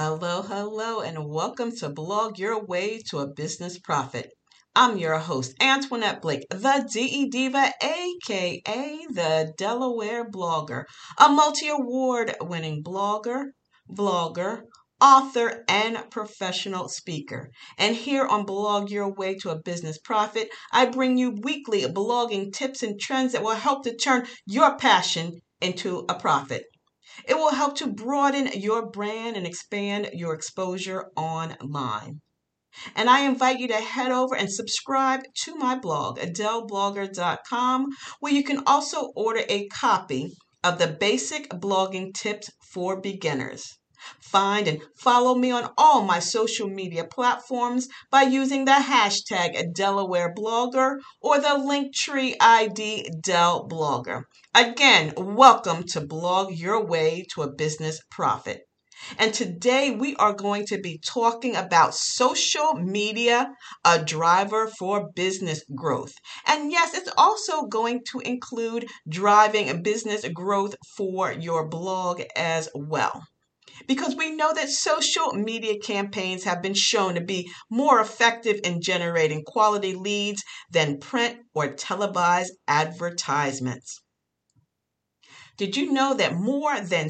Hello, hello, and welcome to Blog Your Way to a Business Profit. I'm your host, Antoinette Blake, the DE Diva, aka the Delaware Blogger, a multi-award winning blogger, vlogger, author, and professional speaker. And here on Blog Your Way to a Business Profit, I bring you weekly blogging tips and trends that will help to turn your passion into a profit. It will help to broaden your brand and expand your exposure online. And I invite you to head over and subscribe to my blog, adelblogger.com, where you can also order a copy of the Basic Blogging Tips for Beginners. Find and follow me on all my social media platforms by using the hashtag Delaware Blogger or the Linktree ID Del Blogger. Again, welcome to Blog Your Way to a Business Profit. And today we are going to be talking about social media, a driver for business growth. And yes, it's also going to include driving business growth for your blog as well. Because we know that social media campaigns have been shown to be more effective in generating quality leads than print or televised advertisements. Did you know that more than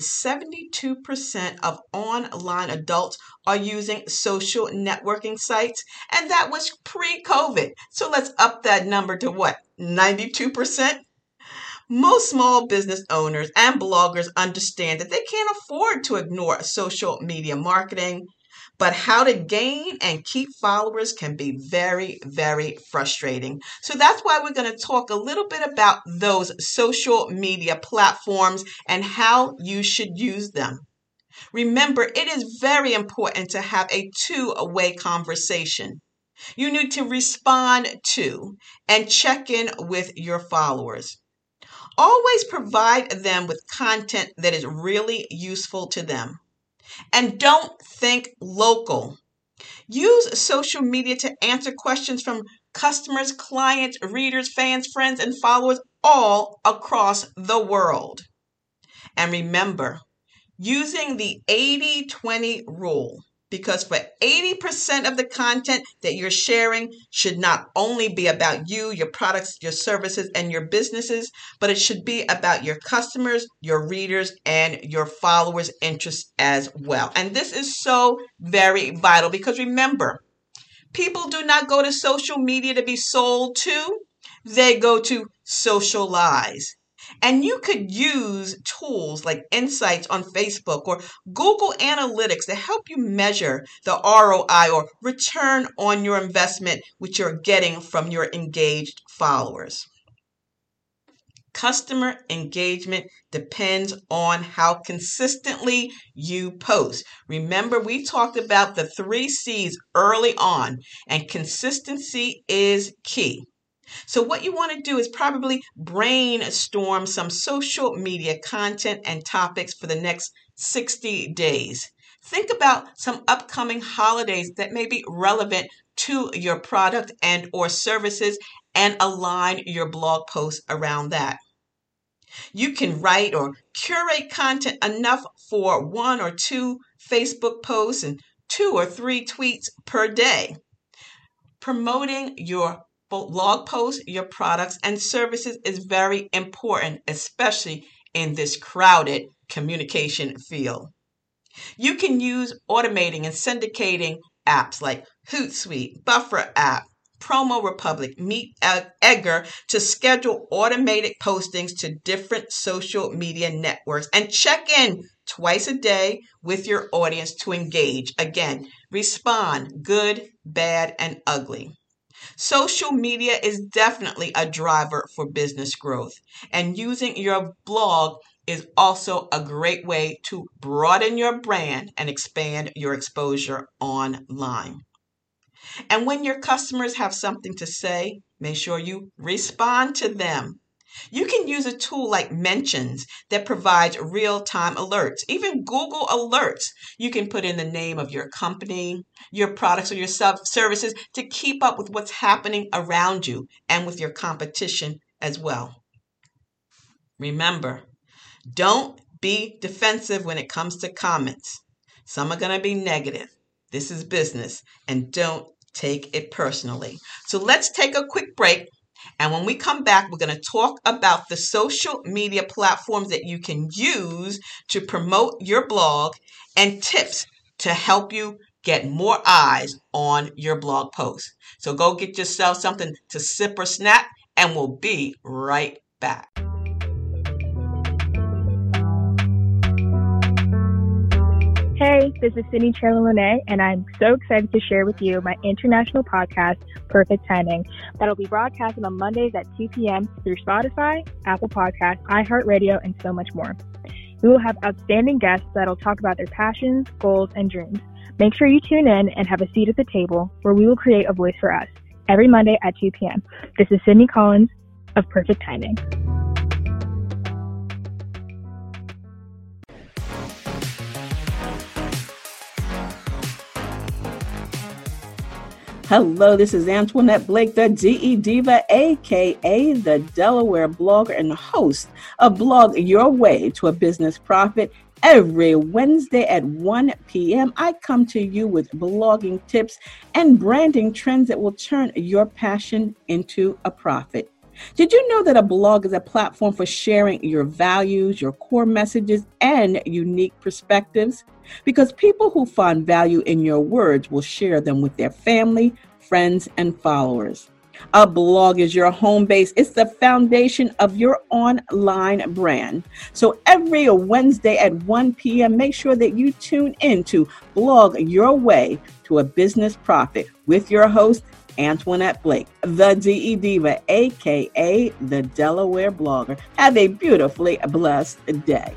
72% of online adults are using social networking sites? And that was pre-COVID. So let's up that number to what? 92%? Most small business owners and bloggers understand that they can't afford to ignore social media marketing, but how to gain and keep followers can be very, very frustrating. So that's why we're going to talk a little bit about those social media platforms and how you should use them. Remember, it is very important to have a two-way conversation. You need to respond to and check in with your followers. Always provide them with content that is really useful to them. And don't think local. Use social media to answer questions from customers, clients, readers, fans, friends, and followers all across the world. And remember, using the 80-20 rule. Because for 80% of the content that you're sharing should not only be about you, your products, your services, and your businesses, but it should be about your customers, your readers, and your followers' interests as well. And this is so very vital because remember, people do not go to social media to be sold to. They go to socialize. And you could use tools like Insights on Facebook or Google Analytics to help you measure the ROI or return on your investment which you're getting from your engaged followers. Customer engagement depends on how consistently you post. Remember, we talked about the 3 C's early on, and consistency is key. So what you want to do is probably brainstorm some social media content and topics for the next 60 days. Think about some upcoming holidays that may be relevant to your product and or services and align your blog posts around that. You can write or curate content enough for 1 or 2 Facebook posts and 2 or 3 tweets per day. Promoting your blog posts, your products and services is very important, especially in this crowded communication field. You can use automating and syndicating apps like Hootsuite, Buffer app, Promo Republic, Meet Edgar to schedule automated postings to different social media networks and check in twice a day with your audience to engage. Again, respond, good, bad, and ugly. Social media is definitely a driver for business growth, and using your blog is also a great way to broaden your brand and expand your exposure online. And when your customers have something to say, make sure you respond to them. You can use a tool like Mentions that provides real-time alerts, even Google Alerts. You can put in the name of your company, your products, or your services to keep up with what's happening around you and with your competition as well. Remember, don't be defensive when it comes to comments. Some are going to be negative. This is business, and don't take it personally. So let's take a quick break. And when we come back, we're going to talk about the social media platforms that you can use to promote your blog and tips to help you get more eyes on your blog post. So go get yourself something to sip or snap, and we'll be right back. Hey, this is Sydney Cherla-Monet, and I'm so excited to share with you my international podcast, Perfect Timing, that'll be broadcasted on Mondays at 2 p.m. through Spotify, Apple Podcasts, iHeartRadio, and so much more. We will have outstanding guests that'll talk about their passions, goals, and dreams. Make sure you tune in and have a seat at the table where we will create a voice for us every Monday at 2 p.m. This is Sydney Collins of Perfect Timing. Hello, this is Antoinette Blake, the DE Diva, aka the Delaware blogger and host of Blog Your Way to a Business Profit. Every Wednesday at 1 p.m., I come to you with blogging tips and branding trends that will turn your passion into a profit. Did you know that a blog is a platform for sharing your values, your core messages, and unique perspectives? Because people who find value in your words will share them with their family, friends, and followers. A blog is your home base. It's the foundation of your online brand. So every Wednesday at 1 p.m., make sure that you tune in to Blog Your Way to a Business Profit with your host, Antoinette Blake, the DE Diva, aka the Delaware blogger. Have a beautifully blessed day.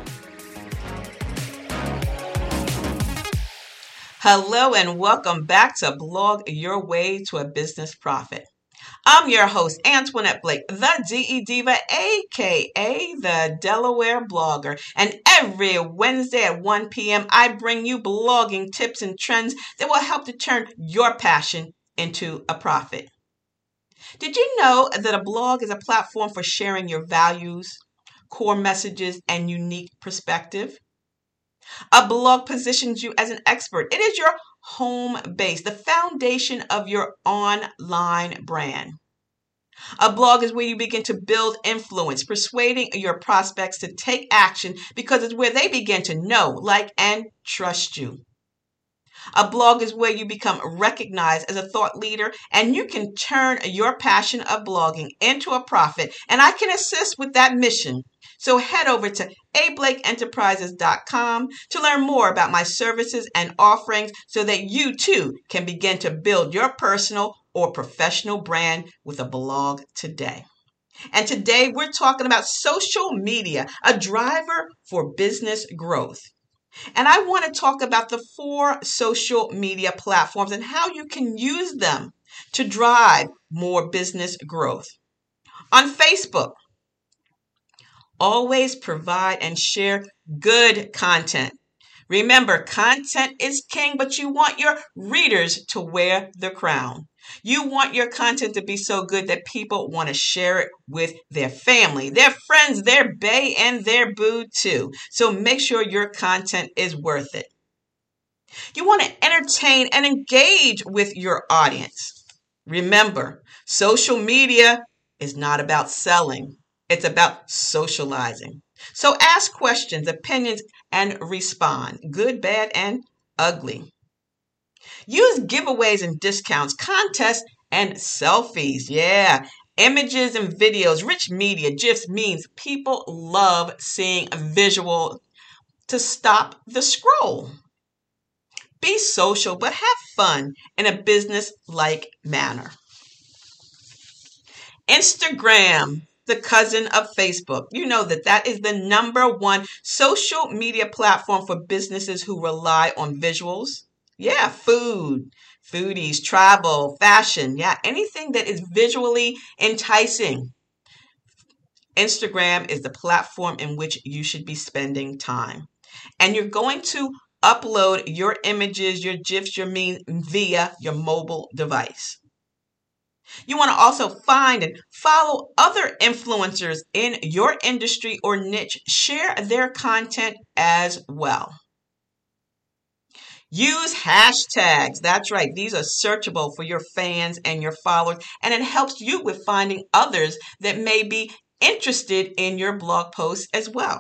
Hello and welcome back to Blog Your Way to a Business Profit. I'm your host, Antoinette Blake, the DE Diva, aka the Delaware blogger. And every Wednesday at 1 p.m., I bring you blogging tips and trends that will help to turn your passion into a profit. Did you know that a blog is a platform for sharing your values, core messages, and unique perspective? A blog positions you as an expert. It is your home base, the foundation of your online brand. A blog is where you begin to build influence, persuading your prospects to take action because it's where they begin to know, like, and trust you. A blog is where you become recognized as a thought leader, and you can turn your passion of blogging into a profit, and I can assist with that mission. So head over to ablakeenterprises.com to learn more about my services and offerings so that you too can begin to build your personal or professional brand with a blog today. And today we're talking about social media, a driver for business growth. And I want to talk about the 4 social media platforms and how you can use them to drive more business growth. On Facebook, always provide and share good content. Remember, content is king, but you want your readers to wear the crown. You want your content to be so good that people want to share it with their family, their friends, their bae, and their boo too. So make sure your content is worth it. You want to entertain and engage with your audience. Remember, social media is not about selling. It's about socializing. So ask questions, opinions, and respond, good, bad, and ugly. Use giveaways and discounts, contests, and selfies. Yeah, images and videos, rich media, GIFs, memes. People love seeing a visual to stop the scroll. Be social, but have fun in a business-like manner. Instagram, the cousin of Facebook. You know that is the #1 social media platform for businesses who rely on visuals. Yeah, food, foodies, travel, fashion. Yeah, anything that is visually enticing. Instagram is the platform in which you should be spending time. And you're going to upload your images, your GIFs, your memes via your mobile device. You want to also find and follow other influencers in your industry or niche. Share their content as well. Use hashtags. That's right. These are searchable for your fans and your followers, and it helps you with finding others that may be interested in your blog posts as well.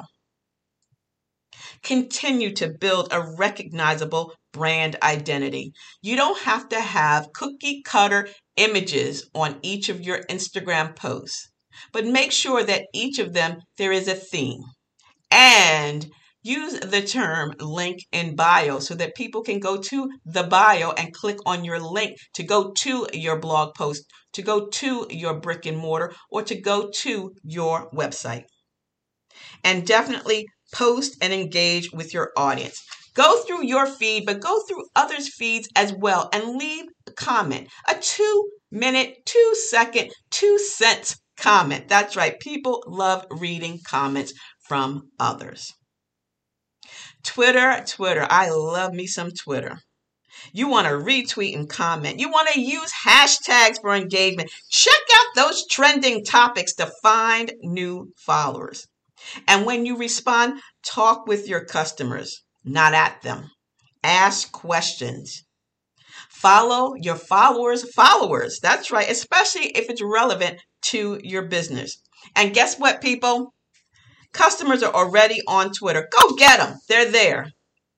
Continue to build a recognizable brand identity. You don't have to have cookie cutter images on each of your Instagram posts, but make sure that each of them there is a theme. And use the term link in bio so that people can go to the bio and click on your link to go to your blog post, to go to your brick and mortar, or to go to your website. And definitely post and engage with your audience. Go through your feed, but go through others' feeds as well and leave a comment, a 2-minute, 2-second, 2-cent comment. That's right. People love reading comments from others. Twitter. I love me some Twitter. You want to retweet and comment. You want to use hashtags for engagement. Check out those trending topics to find new followers. And when you respond, talk with your customers, not at them. Ask questions. Follow your followers' followers. That's right, especially if it's relevant to your business. And guess what, people? Customers are already on Twitter. Go get them. They're there.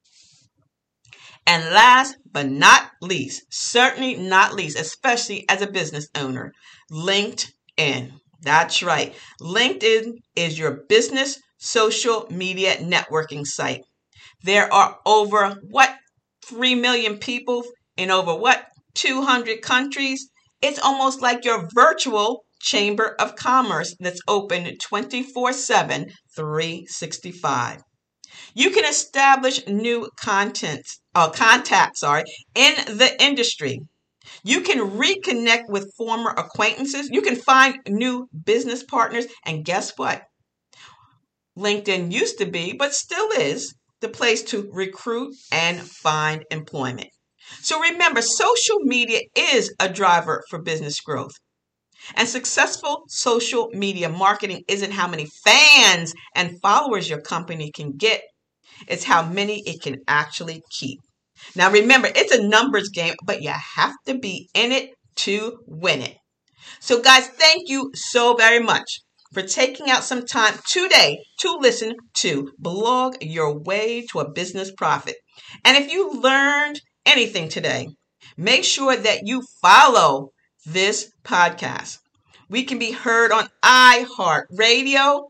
And last but not least, certainly not least, especially as a business owner, LinkedIn. That's right. LinkedIn is your business social media networking site. There are over 3 million people in over 200 countries. It's almost like your virtual Chamber of Commerce that's open 24/7, 365. You can establish new contacts in the industry. You can reconnect with former acquaintances. You can find new business partners. And guess what? LinkedIn used to be, but still is, the place to recruit and find employment. So remember, social media is a driver for business growth. And successful social media marketing isn't how many fans and followers your company can get. It's how many it can actually keep. Now remember, it's a numbers game, but you have to be in it to win it. So guys, thank you so very much for taking out some time today to listen to Blog Your Way to a Business Profit. And if you learned anything today, make sure that you follow this podcast. We can be heard on iHeartRadio,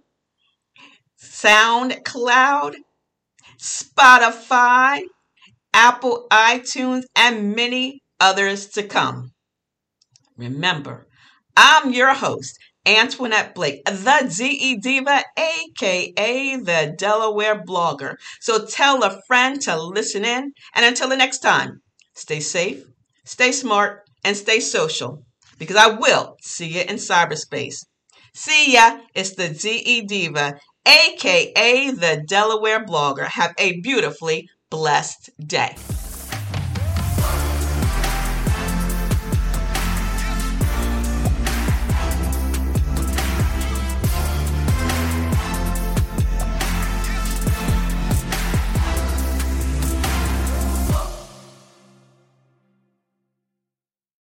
SoundCloud, Spotify, Apple iTunes, and many others to come. Remember, I'm your host, Antoinette Blake, the DE Diva, aka the Delaware Blogger. So tell a friend to listen in, and until the next time, stay safe, stay smart, and stay social, because I will see you in cyberspace. See ya. It's the DE Diva, aka the Delaware Blogger. Have a beautifully blessed day.